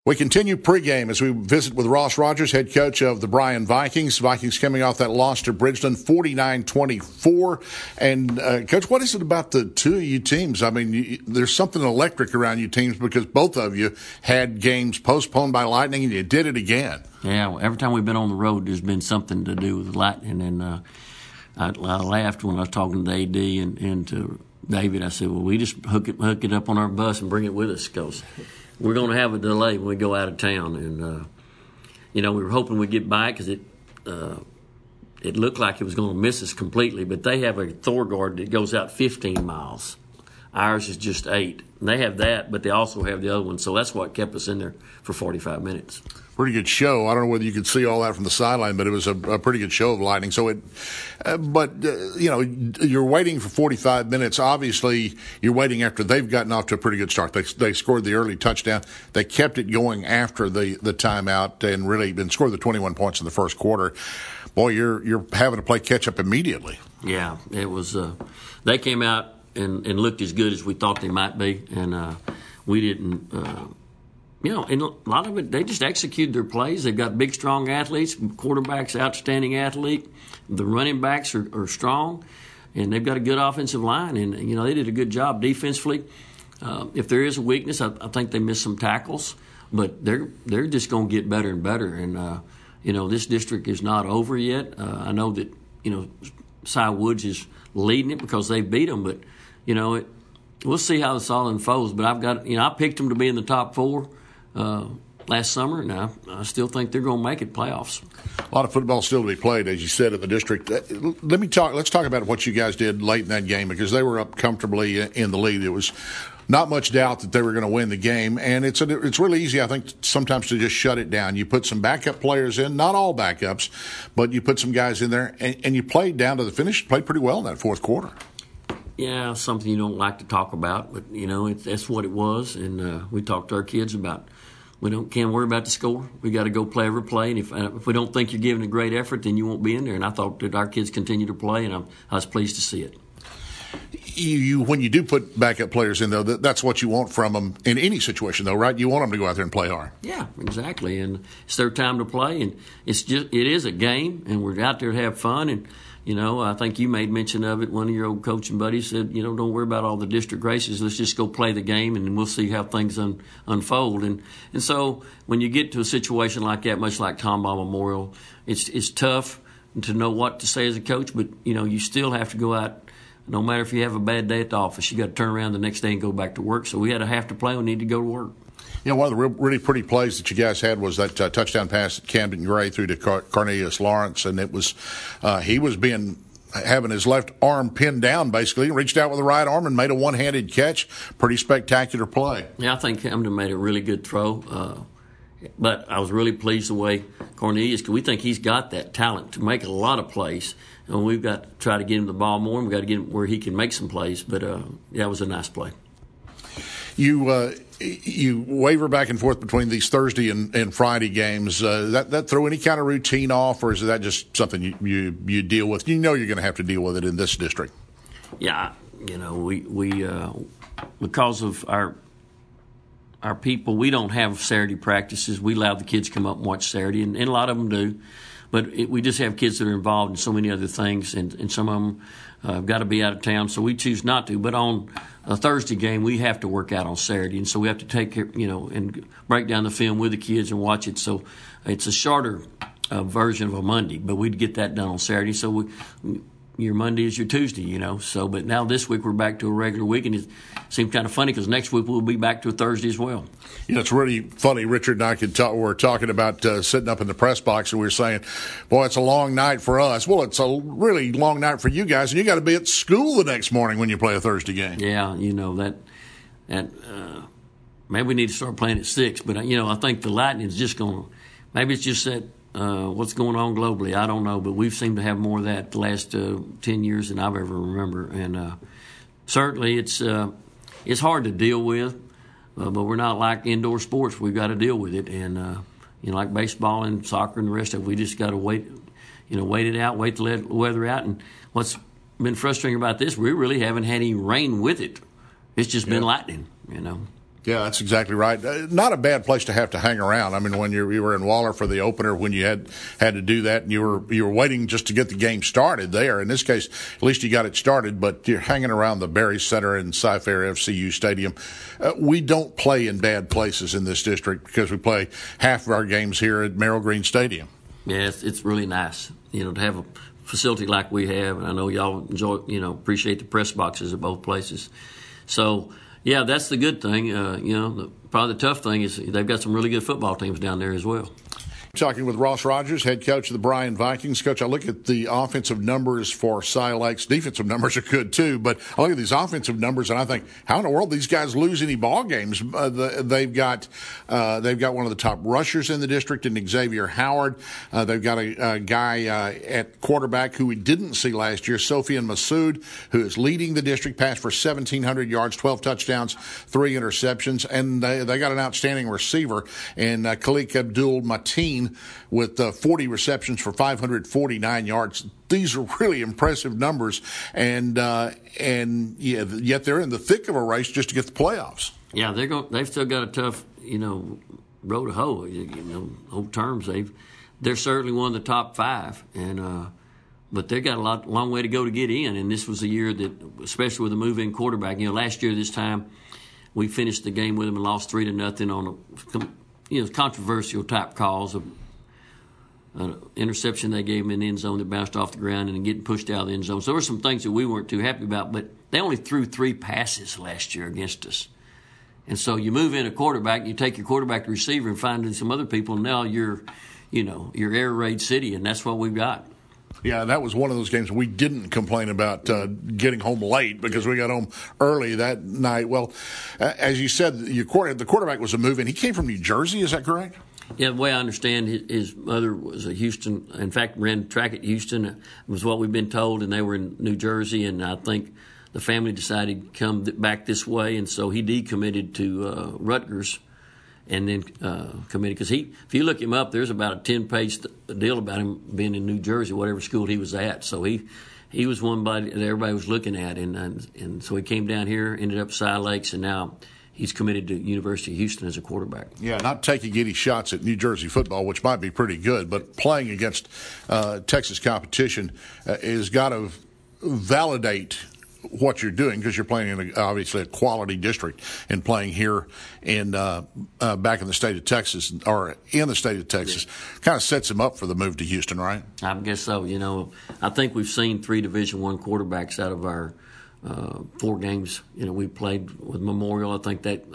We continue pregame as we visit with Ross Rogers, head coach of the Bryan Vikings. Vikings coming off that loss to Bridgeland, 49-24. And, Coach, what is it about the two of you teams? I mean, there's something electric around you teams because both of you had games postponed by lightning, and you did it again. Yeah, every time we've been on the road, there's been something to do with lightning. And I laughed when I was talking to AD and to David. I said, well, we just hook it up on our bus and bring it with us because we're going to have a delay when we go out of town. And, we were hoping we'd get by because it looked like it was going to miss us completely. But they have a Thor guard that goes out 15 miles. Ours is just 8. And they have that, but they also have the other one. So that's what kept us in there for 45 minutes. Pretty good show. I don't know whether you could see all that from the sideline, but it was a pretty good show of lightning. So you're waiting for 45 minutes. Obviously, you're waiting after they've gotten off to a pretty good start. They scored the early touchdown. They kept it going after the timeout and really scored the 21 points in the first quarter. Boy, you're having to play catch up immediately. Yeah, it was. They came out and looked as good as we thought they might be, and we didn't. And a lot of it, they just execute their plays. They've got big, strong athletes. Quarterback's outstanding athlete. The running backs are strong, and they've got a good offensive line. And, they did a good job defensively. If there is a weakness, I think they missed some tackles. But they're just going to get better and better. And, this district is not over yet. I know that, Cy Woods is leading it because they beat them. But, we'll see how this all unfolds. But I picked them to be in the top 4. Last summer. Now, I still think they're going to make it playoffs. A lot of football still to be played, as you said, in the district. Let's talk about what you guys did late in that game because they were up comfortably in the lead. There was not much doubt that they were going to win the game, and it's really easy, I think, sometimes to just shut it down. You put some backup players in, not all backups, but you put some guys in there, and you played down to the finish, played pretty well in that fourth quarter. Yeah, something you don't like to talk about, but, that's what it was, and we talked to our kids about can't worry about the score. We got to go play every play, and if we don't think you're giving a great effort, then you won't be in there. And I thought that our kids continue to play, and I was pleased to see it. When you do put backup players in, though, that's what you want from them in any situation, though, right? You want them to go out there and play hard. Yeah, exactly. And it's their time to play, and it is a game, and we're out there to have fun. And I think you made mention of it. One of your old coaching buddies said, don't worry about all the district races. Let's just go play the game, and we'll see how things unfold. And so when you get to a situation like that, much like Tomball Memorial, it's tough to know what to say as a coach, but, you still have to go out. No matter if you have a bad day at the office, you got to turn around the next day and go back to work. So we had to have to play. We need to go to work. One of the really pretty plays that you guys had was that touchdown pass that Camden Gray threw to Cornelius Lawrence, and it was he was having his left arm pinned down, basically, reached out with the right arm and made a one-handed catch. Pretty spectacular play. Yeah, I think Camden made a really good throw, but I was really pleased the way Cornelius, because we think he's got that talent to make a lot of plays, and we've got to try to get him the ball more, and we've got to get him where he can make some plays, but that was a nice play. You waver back and forth between these Thursday and Friday games. That throw any kind of routine off, or is that just something you deal with? You're going to have to deal with it in this district. Yeah, we because of our people, we don't have Saturday practices. We allow the kids to come up and watch Saturday, and a lot of them do. But we just have kids that are involved in so many other things, and some of them have got to be out of town, so we choose not to. But on a Thursday game, we have to work out on Saturday, and so we have to take care, and break down the film with the kids and watch it. So it's a shorter version of a Monday, but we'd get that done on Saturday. So your Monday is your Tuesday, So, but now this week we're back to a regular week, and it seems kind of funny because next week we'll be back to a Thursday as well. It's really funny. Richard and I were talking about sitting up in the press box, and we were saying, boy, it's a long night for us. Well, it's a really long night for you guys, and you got to be at school the next morning when you play a Thursday game. Yeah, that maybe we need to start playing at 6, but, I think the Lightning is just going to – maybe it's just that what's going on globally. I don't know, but we've seemed to have more of that the last 10 years than I've ever remember. And certainly it's hard to deal with, but we're not like indoor sports. We've got to deal with it. And, like baseball and soccer and the rest of it, we just got to wait it out, wait the weather out. And what's been frustrating about this, we really haven't had any rain with it. It's just been lightning, Yeah, that's exactly right. Not a bad place to have to hang around. I mean, when you were in Waller for the opener, when you had to do that, and you were waiting just to get the game started there. In this case, at least you got it started. But you're hanging around the Barry Center in Cy-Fair FCU Stadium. We don't play in bad places in this district because we play half of our games here at Merrill Green Stadium. Yeah, it's really nice, to have a facility like we have. And I know y'all enjoy, appreciate the press boxes at both places. So. Yeah, that's the good thing. Probably the tough thing is they've got some really good football teams down there as well. Talking with Ross Rogers, head coach of the Bryan Vikings. Coach, I look at the offensive numbers for Cy Lakes. Defensive numbers are good too, but I look at these offensive numbers and I think, how in the world these guys lose any ball games? They've got one of the top rushers in the district in Xavier Howard. They've got a guy at quarterback who we didn't see last year, Sofian Masood, who is leading the district, passed for 1,700 yards, 12 touchdowns, 3 interceptions, and they got an outstanding receiver in Khalik Abdul Mateen with 40 receptions for 549 yards. These are really impressive numbers, and yet they're in the thick of a race just to get the playoffs. Yeah, they've still got a tough, road to hoe. Old terms. They're certainly one of the top 5, and but they've got a long way to go to get in. And this was a year that, especially with the move-in quarterback. Last year this time we finished the game with them and lost 3-0 on controversial type calls. An interception they gave them in the end zone that bounced off the ground and getting pushed out of the end zone. So there were some things that we weren't too happy about, but they only threw 3 passes last year against us. And so you move in a quarterback, you take your quarterback to receiver and find some other people, and now you're air raid city, and that's what we've got. Yeah, that was one of those games we didn't complain about getting home late because we got home early that night. Well, as you said, the quarterback was a move-in. He came from New Jersey, is that correct? Yeah, the way I understand, his mother was a Houston. In fact, ran track at Houston, was what we've been told, and they were in New Jersey. And I think the family decided to come back this way, and so he decommitted to Rutgers, and then committed. Because if you look him up, there's about a 10-page deal about him being in New Jersey, whatever school he was at. So he was one that everybody was looking at, and so he came down here, ended up Cy Lakes, and now he's committed to University of Houston as a quarterback. Yeah, not taking any shots at New Jersey football, which might be pretty good, but playing against Texas competition has got to validate what you're doing because you're playing in obviously a quality district and playing here in back in the state of Texas or in the state of Texas kind of sets him up for the move to Houston, right? I guess so. I think we've seen 3 Division I quarterbacks out of our 4 games. We played with Memorial. I think that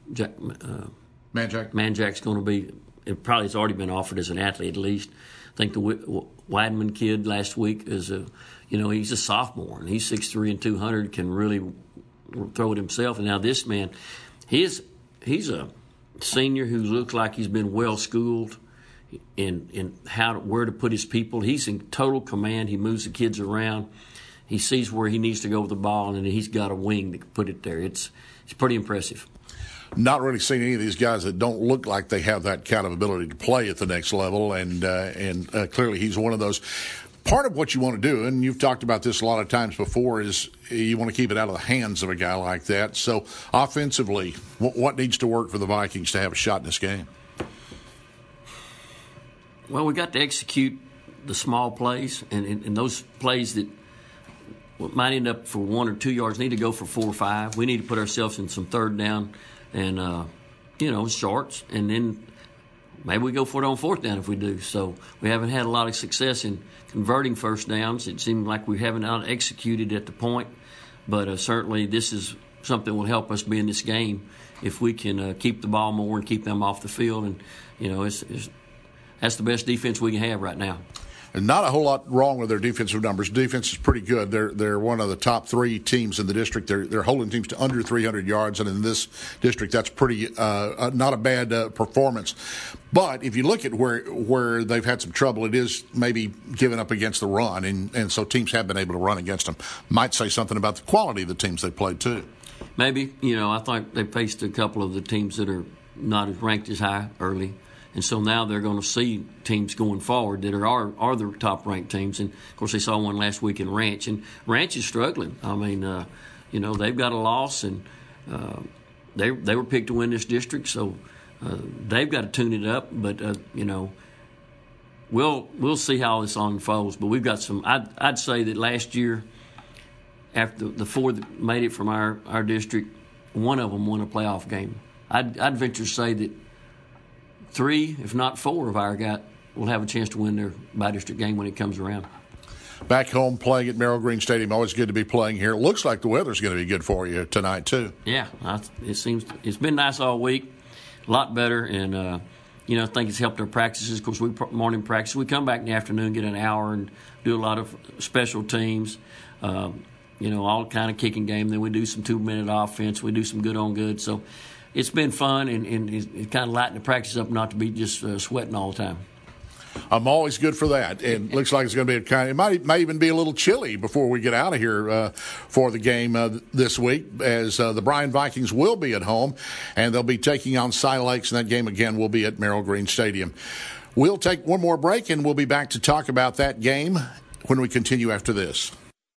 Manjack's going to be. It probably has already been offered as an athlete at least. I think the Weidman kid last week is he's a sophomore and he's 6'3" and 200, can really throw it himself. And now this man, he's a senior who looks like he's been well schooled in where to put his people. He's in total command. He moves the kids around. He sees where he needs to go with the ball, and he's got a wing to put it there. It's pretty impressive. Not really seen any of these guys that don't look like they have that kind of ability to play at the next level, and clearly he's one of those. Part of what you want to do, and you've talked about this a lot of times before, is you want to keep it out of the hands of a guy like that. So offensively, what needs to work for the Vikings to have a shot in this game? Well, we got to execute the small plays, and those plays that might end up for 1 or 2 yards need to go for 4 or 5. We need to put ourselves in some third down and shorts, and then maybe we go for it on 4th down if we do. So we haven't had a lot of success in converting first downs. It seems like we haven't executed at the point, but certainly this is something that will help us be in this game if we can keep the ball more and keep them off the field. And that's the best defense we can have right now. And not a whole lot wrong with their defensive numbers. Defense is pretty good. They're one of the top 3 teams in the district. They're holding teams to under 300 yards, and in this district, that's pretty not a bad performance. But if you look at where they've had some trouble, it is maybe giving up against the run, and so teams have been able to run against them. Might say something about the quality of the teams they played too. Maybe I thought they faced a couple of the teams that are not as ranked as high early. And so now they're going to see teams going forward that are the top-ranked teams. And, of course, they saw one last week in Ranch. And Ranch is struggling. I mean, they've got a loss. And they were picked to win this district, so they've got to tune it up. But we'll see how this unfolds. But we've got some. I'd say that last year, after the 4 that made it from our district, one of them won a playoff game. I'd venture to say that 3, if not 4, of our guys will have a chance to win their by-district game when it comes around. Back home playing at Merrill Green Stadium, always good to be playing here. It looks like the weather's going to be good for you tonight, too. Yeah, it's been nice all week, a lot better, and I think it's helped our practices. Of course, morning practice. We come back in the afternoon, get an hour, and do a lot of special teams, all kind of kicking game. Then we do some 2-minute offense. We do some good on good. So it's been fun, and it kind of lightened the practice up not to be just sweating all the time. I'm always good for that. And it looks like it's going to be it might even be a little chilly before we get out of here for the game this week, as the Bryan Vikings will be at home, and they'll be taking on Cy Lakes, and that game again will be at Merrill Green Stadium. We'll take one more break, and we'll be back to talk about that game when we continue after this.